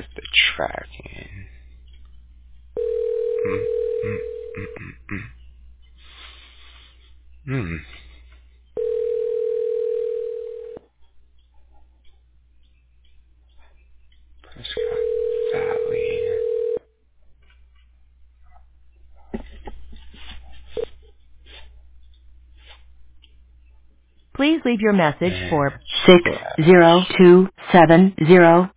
the tracking. Mm, mm, mm, mm, mm. Mm. Prescott Valley. Please leave your message for Match. 60270